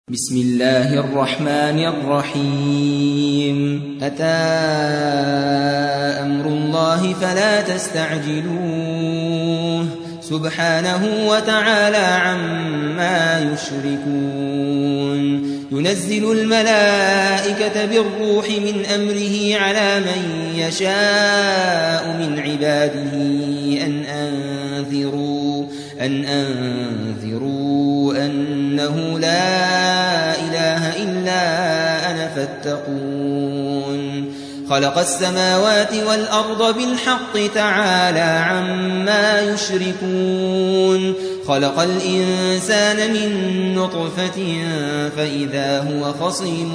بسم الله الرحمن الرحيم أتى أمر الله فلا تستعجلوه سبحانه وتعالى عما يشركون ينزل الملائكة بالروح من أمره على من يشاء من عباده أن أنذروا أنه لا إله إلا أنا فاتقون خلق السماوات والأرض بالحق تعالى عما يشركون خلق الإنسان من نطفة فإذا هو خصيم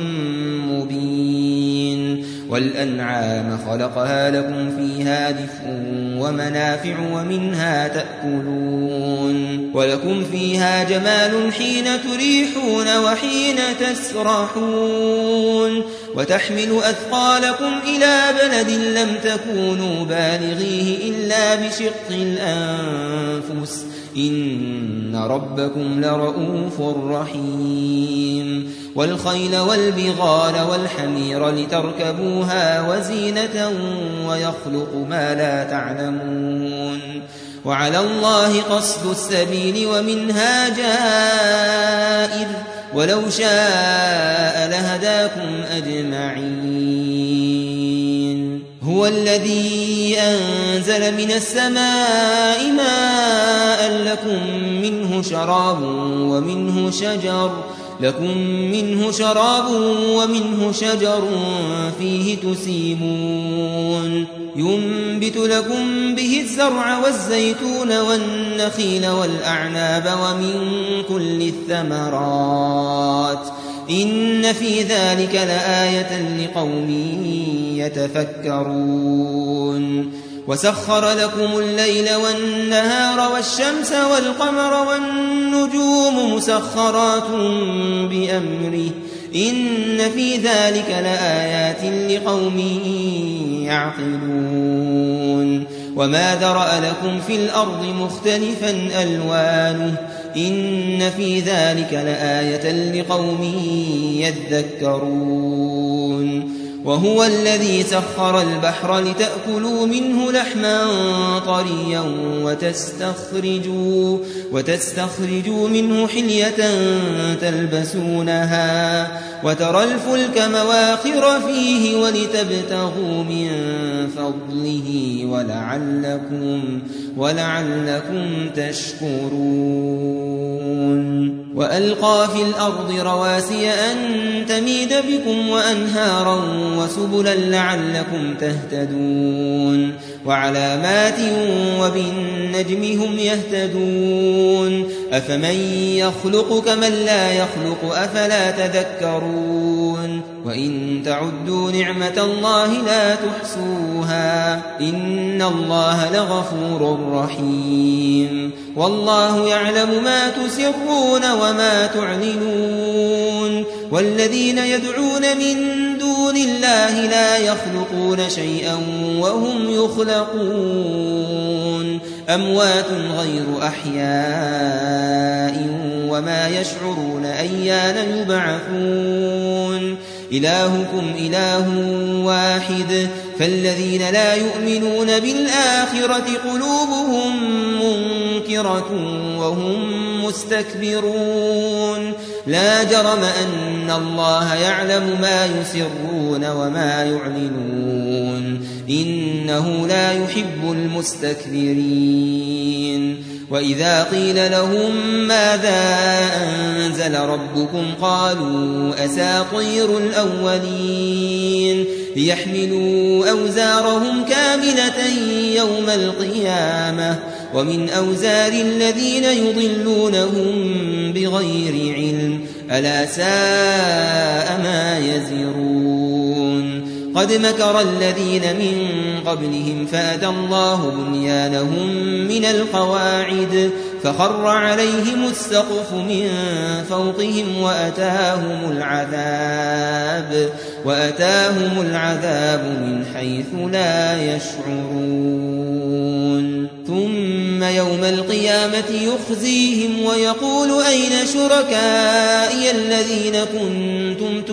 مبين والأنعام خلقها لكم فيها دفء ومنافع ومنها تأكلون ولكم فيها جمال حين تريحون وحين تسرحون وتحمل أثقالكم إلى بلد لم تكونوا بالغيه إلا بشق الأنفس إن ربكم لرؤوف رحيم والخيل والبغال والحمير لتركبوها وزينة ويخلق ما لا تعلمون وعلى الله قصد السبيل ومنها جائر ولو شاء لهداكم أجمعين هو الذي أنزل من السماء ماء لكم منه شراب ومنه شجر فيه تسيمون ينبت لكم به الزرع والزيتون والنخيل والأعناب ومن كل الثمرات إن في ذلك لآية لقوم يتفكرون وسخر لكم الليل والنهار والشمس والقمر والنجوم مسخرات بأمره إن في ذلك لآيات لقوم يعقلون وما ذرأ لكم في الأرض مختلفا ألوانه إن في ذلك لآية لقوم يذكرون وهو الذي سخر البحر لتأكلوا منه لحما طريا وتستخرجوا منه حلية تلبسونها وترى الفلك مواخر فيه ولتبتغوا من فضله ولعلكم تشكرون وألقى في الأرض رواسي أن تميد بكم وأنهارا وسبلا لعلكم تهتدون وعلامات وبالنجم هم يهتدون أفمن يخلق كمن لا يخلق أفلا تذكرون وإن تعدوا نعمة الله لا تحصوها إن الله لغفور رحيم والله يعلم ما تسرون وما تعلنون والذين يدعون من دون الله لا يخلقون شيئا وهم يخلقون أموات غير أحياء وما يشعرون أيان يبعثون إلهكم إله واحد فالذين لا يؤمنون بالآخرة قلوبهم منكرة وهم مستكبرون لا جرم أن الله يعلم ما يسرون وما يعلنون إنه لا يحب المستكبرين وإذا قيل لهم ماذا أنزل ربكم قالوا أساطير الأولين ليحملوا أوزارهم كاملة يوم القيامة ومن أوزار الذين يضلونهم بغير علم ألا ساء ما يزرون قد مكر الذين من قبلهم فأتى الله بنيانهم من القواعد فخر عليهم السقف من فوقهم وأتاهم العذاب من حيث لا يشعرون ثم يوم القيامة يخزيهم ويقول أين شركائي الذين كنتم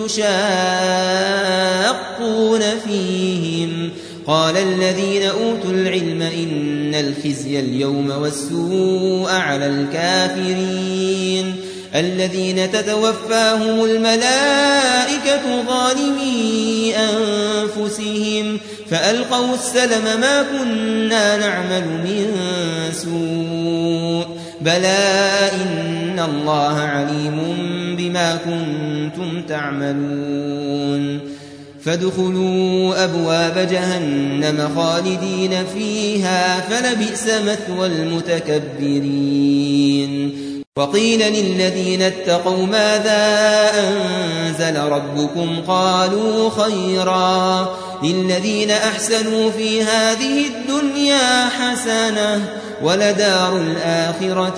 تشاقون فيهم قال الذين أوتوا العلم إن الخزي اليوم والسوء على الكافرين الذين تتوفاهم الملائكة ظالمي أنفسهم فألقوا السلم ما كنا نعمل من سوء بلى إن الله عليم بما كنتم تعملون فادخلوا أبواب جهنم خالدين فيها فلبئس مثوى المتكبرين وقيل للذين اتقوا ماذا أنزل ربكم قالوا خيرا للذين أحسنوا في هذه الدنيا حسنة ولدار الآخرة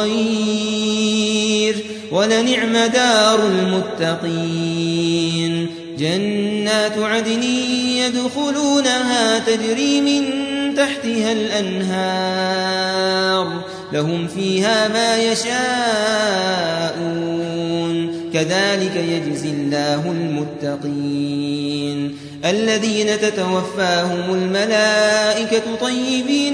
خير ولنعم دار المتقين جنات عدن يدخلونها تجري من تحتها الأنهار لهم فيها ما يشاءون كذلك يجزي الله المتقين الذين تتوفاهم الملائكة طيبين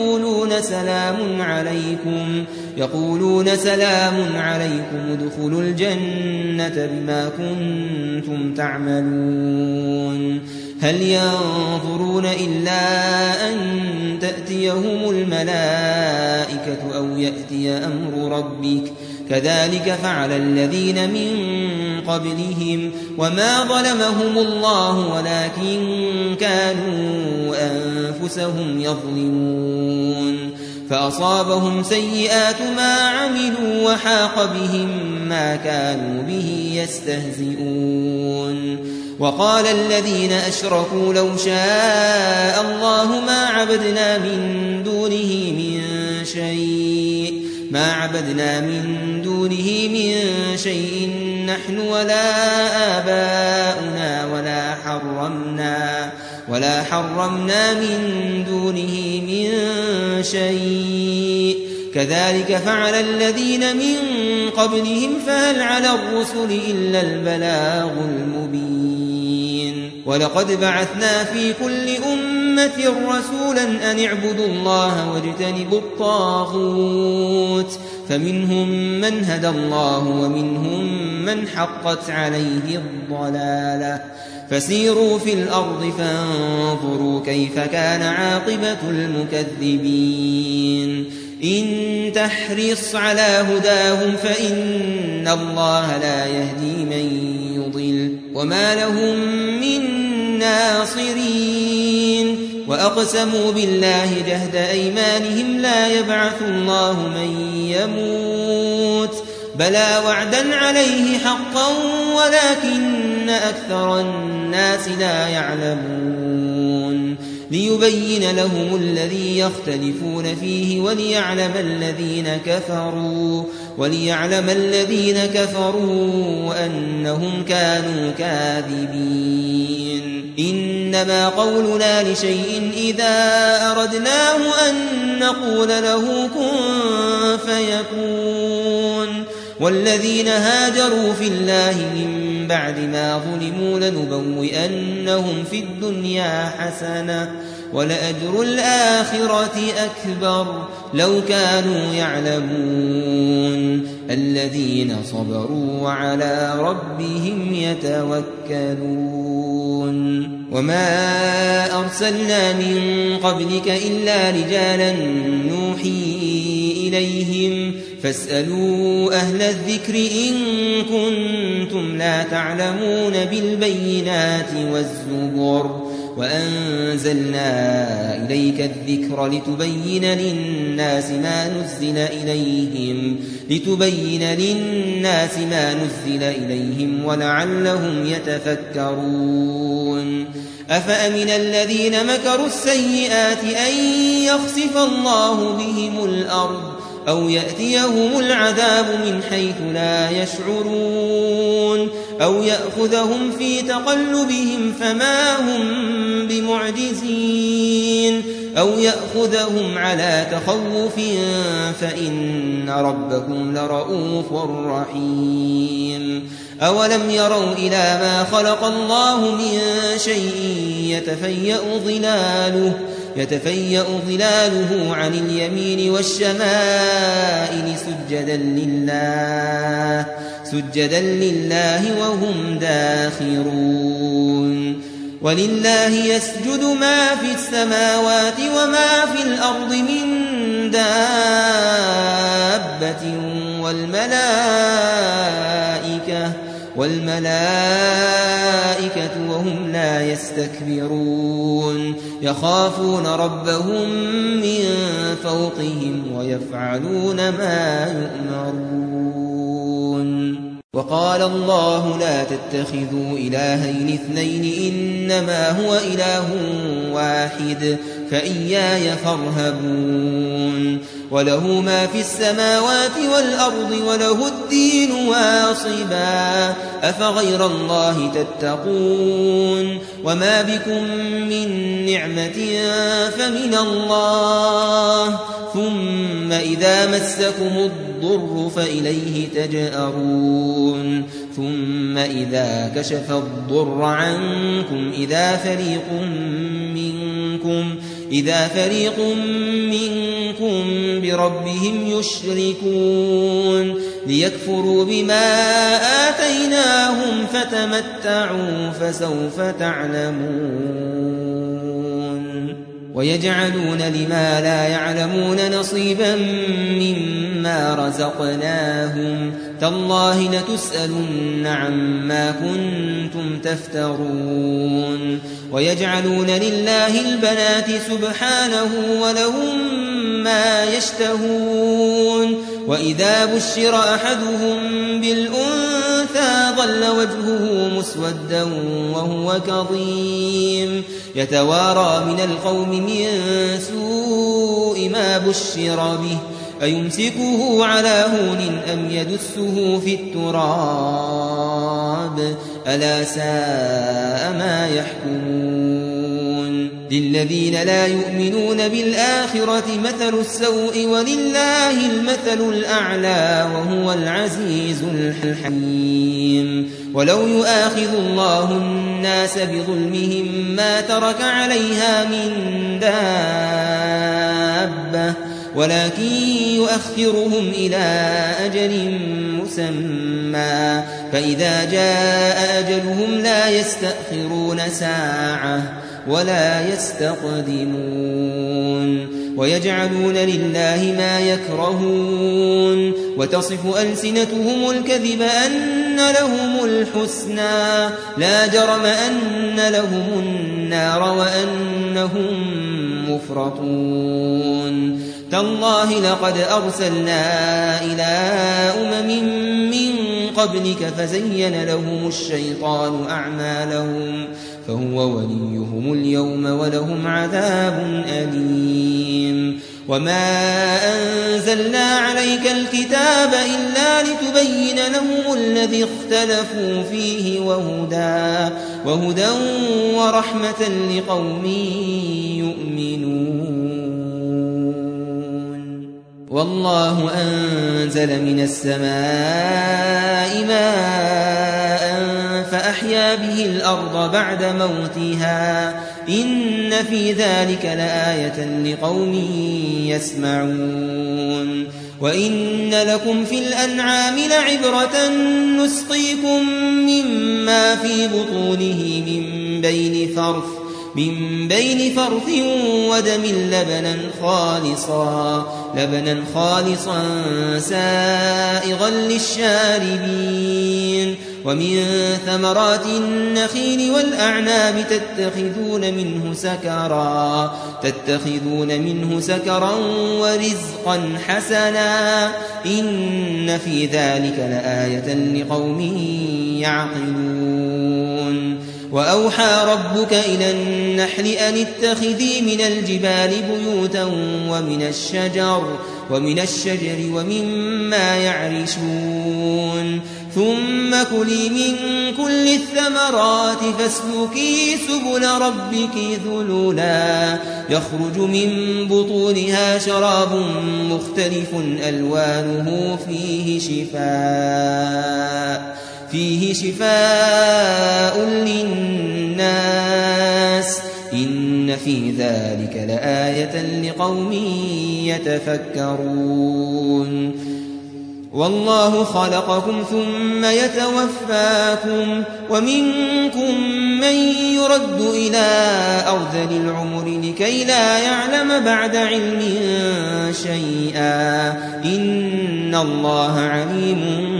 يقولون سلام عليكم ادخلوا الجنة بما كنتم تعملون هل ينظرون إلا أن تأتيهم الملائكة أو يأتي أمر ربك كذلك فعل الذين من قبلهم وما ظلمهم الله ولكن كانوا أنفسهم يظلمون فأصابهم سيئات ما عملوا وحاق بهم ما كانوا به يستهزئون وقال الذين أشركوا لو شاء الله ما عبدنا من دونه من شيء نحن ولا آباؤنا ولا حرمنا من دونه من شيء كذلك فعل الذين من قبلهم فهل على الرسل إلا البلاغ المبين ولقد بعثنا في كل أمة رسولا أن اعبدوا الله واجتنبوا الطاغوت فمنهم من هدى الله ومنهم من حقت عليه الضلالة فسيروا في الأرض فانظروا كيف كان عاقبة المكذبين إن تحرص على هداهم فإن الله لا يهدي من يضل وما لهم من ناصرين وأقسموا بالله جهد أيمانهم لا يبعث الله من يموت بلى وعدا عليه حقا ولكن أكثر الناس لا يعلمون ليبين لهم الذي يختلفون فيه وليعلم الذين كفروا أنهم كانوا كاذبين إنما قولنا لشيء إذا أردناه أن نقول له كن فيكون والذين هاجروا في الله من بعد ما ظلموا لنبوئنهم في الدنيا حسنة ولأجر الآخرة أكبر لو كانوا يعلمون الذين صبروا وعلى ربهم يتوكلون وما أرسلنا من قبلك إلا رجالا نوحي إليهم فاسألوا أهل الذكر إن كنتم لا تعلمون بالبينات والزبر وأنزلنا إليك الذكر لتبين للناس ما نزل إليهم ولعلهم يتفكرون أفأمن الذين مكروا السيئات أن يخسف الله بهم الأرض أو يأتيهم العذاب من حيث لا يشعرون أو يأخذهم في تقلبهم فما هم بمعجزين أو يأخذهم على تخوف فإن ربكم لرؤوف رحيم أولم يروا إلى ما خلق الله من شيء يتفيأ ظلاله عن اليمين والشمائل سجدا لله وهم داخرون ولله يسجد ما في السماوات وما في الأرض من دابة والملائكة وهم لا يستكبرون يخافون ربهم من فوقهم ويفعلون ما يؤمرون وقال الله لا تتخذوا إلهين اثنين إنما هو إله واحد فإياي فارهبون وله ما في السماوات والأرض وله الدين واصبا أفغير الله تتقون وما بكم من نعمة فمن الله ثم إذا مسكم الضر فإليه تجأرون ثم إذا كشف الضر عنكم إذا فريق منكم بربهم يشركون ليكفروا بما آتيناهم فتمتعوا فسوف تعلمون ويجعلون لما لا يعلمون نصيبا مما رزقناهم تالله لتسألن عما كنتم تفترون ويجعلون لله البنات سبحانه ولهم ما يشتهون وإذا بشر أحدهم بالأنثى ظل وجهه مسودا وهو كظيم يتوارى من القوم من سوء ما بشر به أيمسكه على هون أم يدسه في التراب ألا ساء ما يحكمون للذين لا يؤمنون بالآخرة مثل السوء ولله المثل الأعلى وهو العزيز الحكيم ولو يؤاخذ الله الناس بظلمهم ما ترك عليها من دابة ولكن يؤخرهم إلى أجل مسمى فإذا جاء أجلهم لا يستأخرون ساعة ولا يستقدمون ويجعلون لله ما يكرهون وتصف ألسنتهم الكذب أن لهم الحسنى لا جرم أن لهم النار وأنهم مفرطون تالله لقد أرسلنا إلى من قبلك فزين لهم الشيطان أعمالهم فهو وليهم اليوم ولهم عذاب أليم وما أنزلنا عليك الكتاب إلا لتبين لهم الذي اختلفوا فيه وهدى ورحمة لقوم يؤمنون والله أنزل من السماء ماء فأحيا به الأرض بعد موتها إن في ذلك لآية لقوم يسمعون وإن لكم في الأنعام لعبرة نسقيكم مما في بطونه من بين فرث ودم لبنا خالصا سائغا للشاربين ومن ثمرات النخيل والأعناب تتخذون منه سكرا ورزقا حسنا إن في ذلك لآية لقوم يعقلون وأوحى ربك إلى النحل أن اتخذي من الجبال بيوتا ومن الشجر ومما يعرشون ثم كلي من كل الثمرات فاسلكي سبل ربك ذللا يخرج من بطونها شراب مختلف ألوانه فيه شفاء فيه شفاء للناس إن في ذلك لآية لقوم يتفكرون والله خلقكم ثم يتوفاكم ومنكم من يرد إلى أرذل العمر لكي لا يعلم بعد علم شيئا إن الله عليم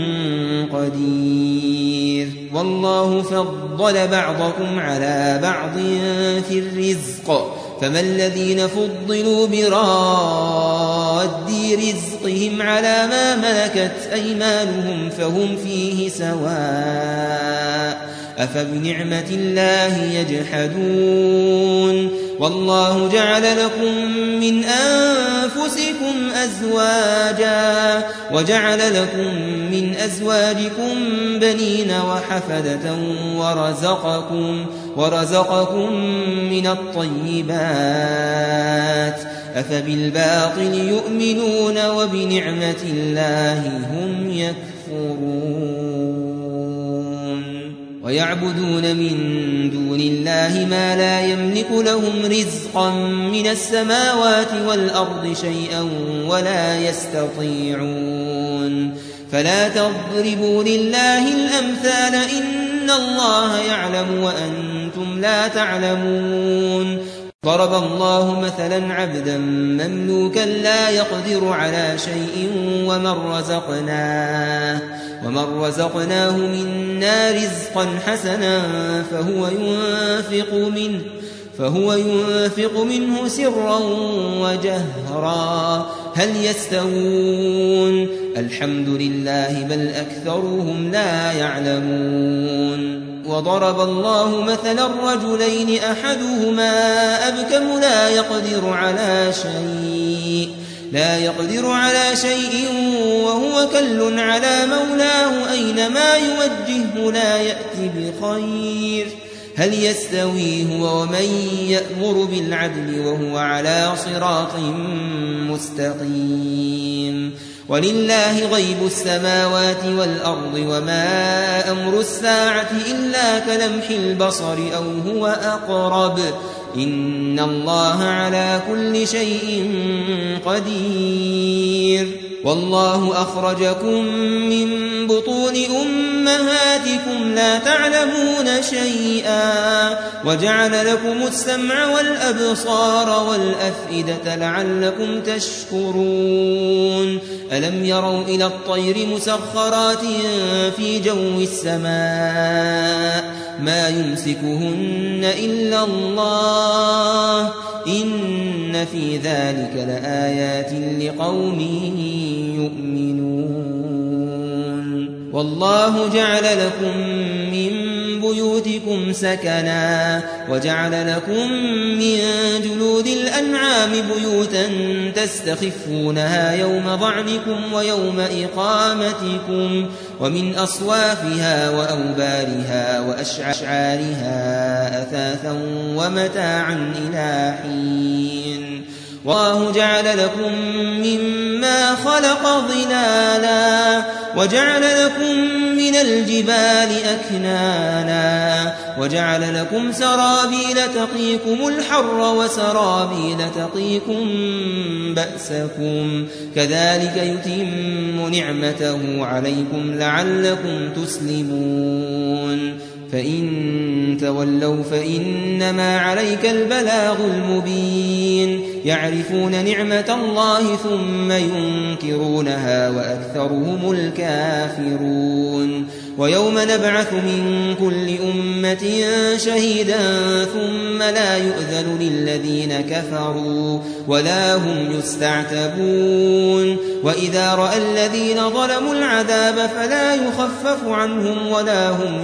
قدير والله فضل بعضكم على بعض في الرزق فما الذين فضلوا براد رزقهم على ما ملكت أيمانهم فهم فيه سواء أفبنعمة الله يجحدون والله جعل لكم من أنفسكم أزواجا وجعل لكم من أزواجكم بنين وحفدة ورزقكم من الطيبات أفبالباطل يؤمنون وبنعمة الله هم يكفرون ويعبدون من دون الله ما لا يملك لهم رزقا من السماوات والأرض شيئا ولا يستطيعون فلا تضربوا لله الأمثال إن الله يعلم وأنتم لا تعلمون ضرب الله مثلا عبدا مملوكا لا يقدر على شيء ومن رزقناه منا رزقا حسنا فهو ينفق منه سرا وجهرا هل يستوون الحمد لله بل أكثرهم لا يعلمون وضرب الله مثلا رجلين أحدهما أبكم لا يقدر على شيء وهو كل على مولاه أينما يوجهه لا يأتي بخير هل يستوي هو ومن يأمر بالعدل وهو على صراط مستقيم ولله غيب السماوات والأرض وما أمر الساعة إلا كلمح البصر أو هو أقرب إن الله على كل شيء قدير والله أخرجكم من بطون أمهاتكم لا تعلمون شيئا وجعل لكم السمع والأبصار والأفئدة لعلكم تشكرون ألم يروا إلى الطير مسخرات في جو السماء ما يمسكهن إلا الله إن في ذلك لآيات لقوم يؤمنون والله جعل لكم من بيوتكم سكنا وجعل لكم من جلود الأنعام بيوتا تستخفونها يوم ضعنكم ويوم إقامتكم ومن أصوافها وأوبارها وأشعارها أثاثا ومتاعا إلى حين والله جعل لكم مما خلق ظلالا وجعل لكم من الجبال أكنانا وجعل لكم سرابيل تقيكم الحر وسرابيل تقيكم بأسكم كذلك يتم نعمته عليكم لعلكم تسلمون فإن تولوا فإنما عليك البلاغ المبين يعرفون نعمة الله ثم ينكرونها وأكثرهم الكافرون ويوم نبعث من كل أمة شهيدا ثم لا يؤذن للذين كفروا ولا هم يستعتبون وإذا رأى الذين ظلموا العذاب فلا يخفف عنهم ولا هم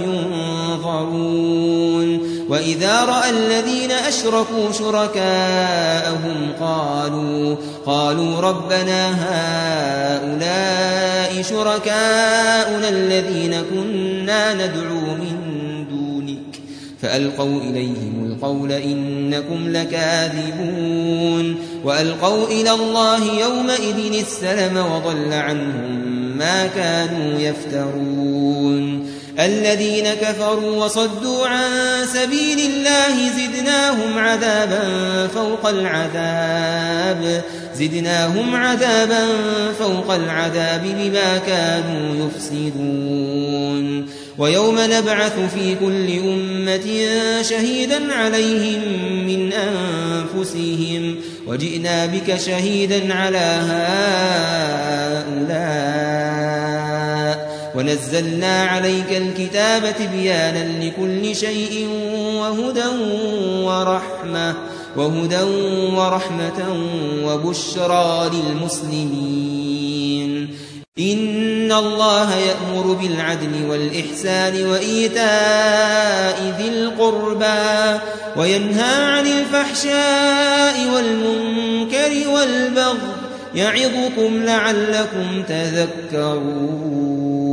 ينظرون وإذا رأى الذين أشركوا شركاءهم قالوا ربنا هؤلاء شركاؤنا الذين كنا ندعو من دونك فألقوا إليهم القول إنكم لكاذبون وألقوا إلى الله يومئذ السلم وضل عنهم ما كانوا يفترون الذين كفروا وصدوا عن سبيل الله زدناهم عذابا فوق العذاب بما كانوا يفسدون ويوم نبعث في كل أمة شهيدا عليهم من أنفسهم وجئنا بك شهيدا على هؤلاء ونزلنا عليك الكتاب تبيانا لكل شيء وهدى ورحمة وبشرى للمسلمين إن الله يأمر بالعدل والإحسان وإيتاء ذي القربى وينهى عن الفحشاء والمنكر والبغي يعظكم لعلكم تذكرون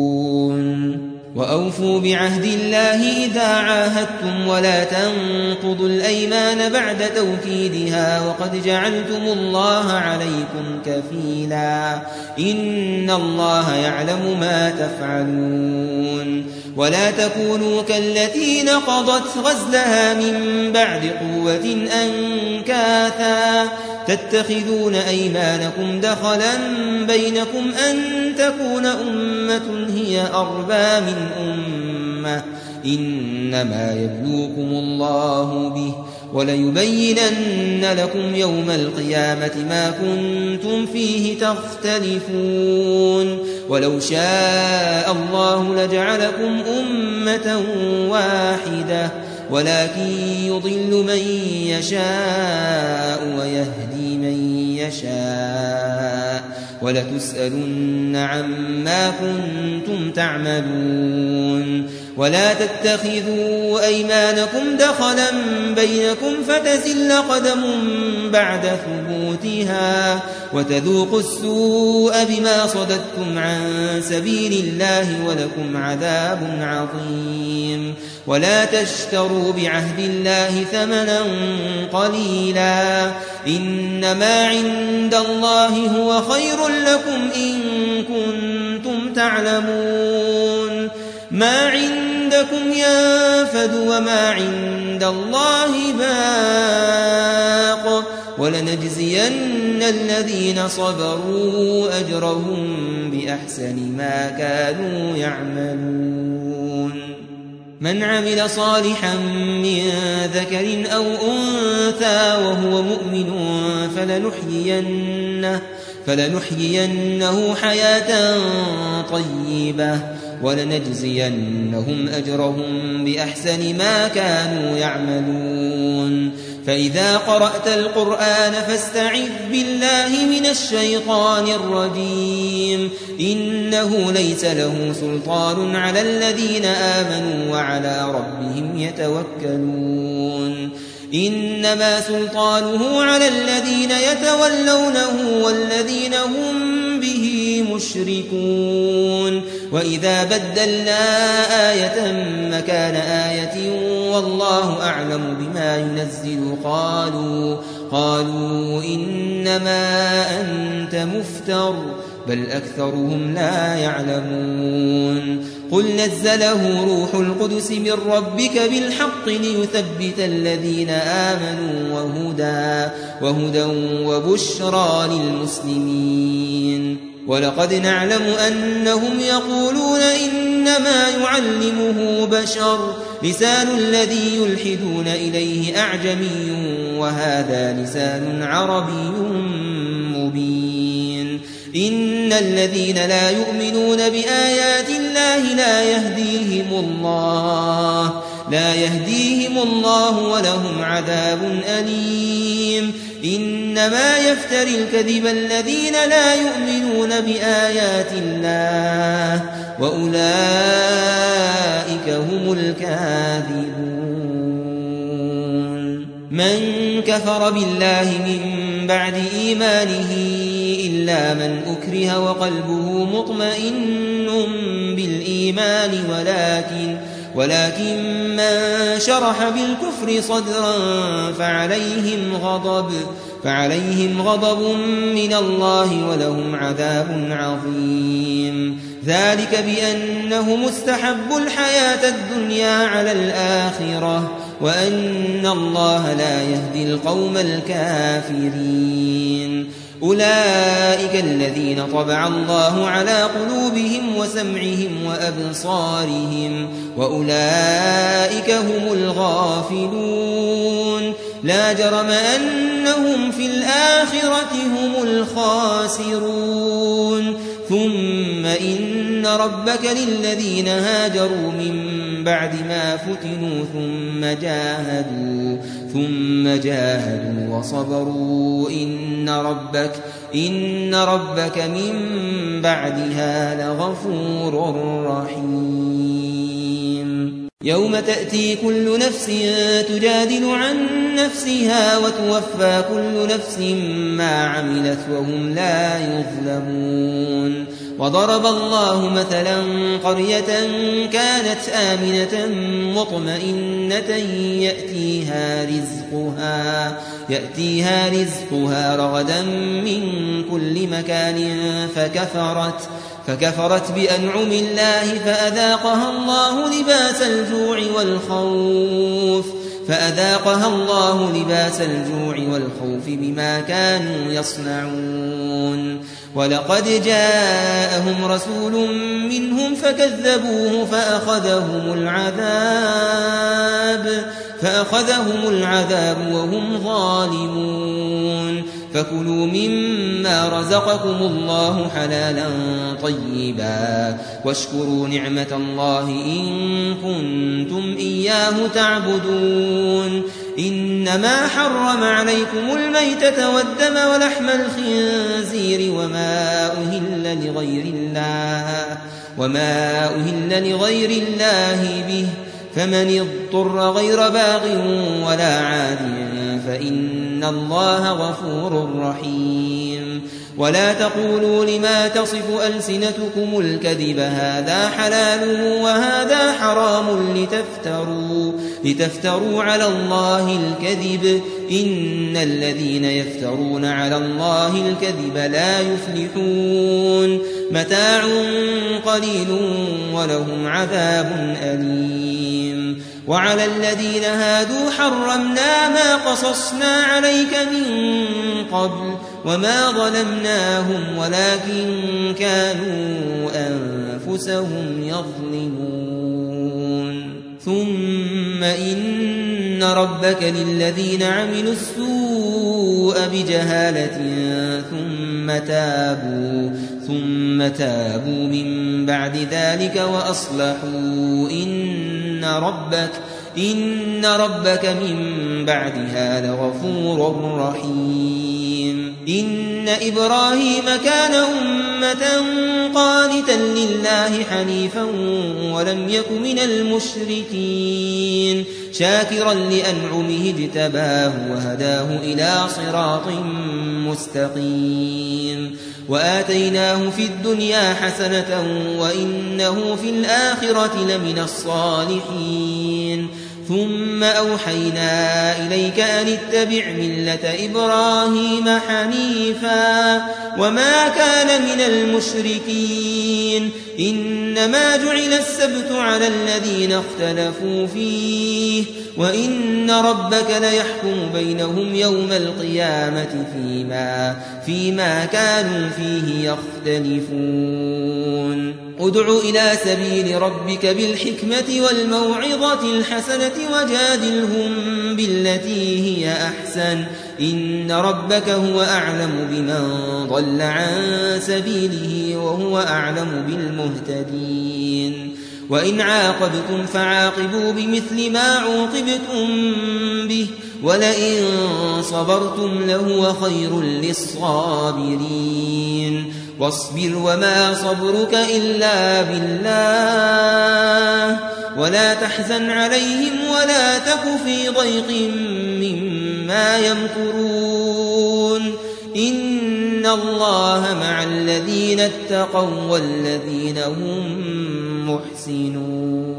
وأوفوا بعهد الله إذا عاهدتم ولا تنقضوا الأيمان بعد توكيدها وقد جعلتم الله عليكم كفيلا إن الله يعلم ما تفعلون ولا تكونوا كالتي نقضت غزلها من بعد قوة أنكاثا تتخذون أيمانكم دخلا بينكم أن تكون أمة هي أربى من أمة إنما يبلوكم الله به وليبينن لكم يوم القيامة ما كنتم فيه تختلفون ولو شاء الله لجعلكم أمة واحدة ولكن يضل من يشاء ويهدي من يشاء ولتسألن عما كنتم تعملون ولا تتخذوا أيمانكم دخلا بينكم فتزل قدم بعد ثبوتها وتذوقوا السوء بما صددتم عن سبيل الله ولكم عذاب عظيم ولا تشتروا بعهد الله ثمنا قليلا إنما عند الله هو خير لكم إن كنتم تعلمون ما عندكم ينفد وما عند الله باق ولنجزين الذين صبروا أجرهم بأحسن ما كانوا يعملون من عمل صالحا من ذكر أو أنثى وهو مؤمن فلنحيينه حياة طيبة ولنجزينهم أجرهم بأحسن ما كانوا يعملون فإذا قرأت القرآن فاستعذ بالله من الشيطان الرجيم إنه ليس له سلطان على الذين آمنوا وعلى ربهم يتوكلون إنما سلطانه على الذين يتولونه والذين هم به مشركون وإذا بدلنا آية مكان آية والله أعلم بما ينزل قالوا إنما أنت مفتر بل أكثرهم لا يعلمون قل نزله روح القدس من ربك بالحق ليثبت الذين آمنوا وهدى وبشرى للمسلمين ولقد نعلم أنهم يقولون إنما يعلمه بشر لسان الذي يلحدون إليه أعجمي وهذا لسان عربي مبين إن الذين لا يؤمنون بآيات الله لا يهديهم الله ولهم عذاب أليم إنما يفتري الكذب الذين لا يؤمنون بآيات الله وأولئك هم الكاذبون من كفر بالله من بعد إيمانه إلا من أكره وقلبه مطمئن بالإيمان ولكن من شرح بالكفر صدرا فعليهم غضب من الله ولهم عذاب عظيم ذلك بأنهم استحبوا الحياة الدنيا على الآخرة وأن الله لا يهدي القوم الكافرين أولئك الذين طبع الله على قلوبهم وسمعهم وأبصارهم وأولئك هم الغافلون لا جرم أنهم في الآخرة هم الخاسرون ثم إن ربك للذين هاجروا من بعد ما فتنوا ثم جاهدوا وصبروا إن ربك من بعدها لغفور رحيم يوم تأتي كل نفس تجادل عن نفسها وتوفى كل نفس ما عملت وهم لا يظلمون وضرب الله مثلا قرية كانت آمنة مطمئنة يأتيها رزقها رغدا من كل مكان فكفرت بأنعم الله فأذاقها الله لباس الجوع والخوف بما كانوا يصنعون ولقد جاءهم رسول منهم فكذبوه فأخذهم العذاب وهم ظالمون فكلوا مما رزقكم الله حلالا طيبا واشكروا نعمة الله إن كنتم إياه تعبدون إنما حرم عليكم الميتة والدم ولحم الخنزير وما أهل لغير الله به فمن اضطر غير باغ ولا عاد فإن الله غفور رحيم ولا تقولوا لما تصف ألسنتكم الكذب هذا حلال وهذا حرام لتفتروا على الله الكذب إن الذين يفترون على الله الكذب لا يفلحون متاع قليل ولهم عذاب أليم وعلى الذين هادوا حرمنا ما قصصنا عليك من قبل وما ظلمناهم ولكن كانوا أنفسهم يظلمون ثم إن ربك للذين عملوا السوء بجهالة ثم تابوا من بعد ذلك وأصلحوا إن ربك من بعدها لغفور رحيم إن إبراهيم كان أمة قانتا لله حنيفا ولم يك من المشركين شاكرا لأنعمه اجتباه وهداه إلى صراط مستقيم وآتيناه في الدنيا حسنة وإنه في الآخرة لمن الصالحين ثم أوحينا إليك أن اتبع ملة إبراهيم حنيفا وما كان من المشركين إنما جعل السبت على الذين اختلفوا فيه وإن ربك ليحكم بينهم يوم القيامة فيما كانوا فيه يختلفون ادع إلى سبيل ربك بالحكمة والموعظة الحسنة وجادلهم بالتي هي أحسن إن ربك هو أعلم بمن ضل عن سبيله وهو أعلم بالمهتدين وإن عاقبتم فعاقبوا بمثل ما عوقبتم به ولئن صبرتم لهو خير للصابرين واصبر وما صبرك إلا بالله ولا تحزن عليهم ولا تك في ضيق مما يمكرون إن الله مع الذين اتقوا والذين هم محسنون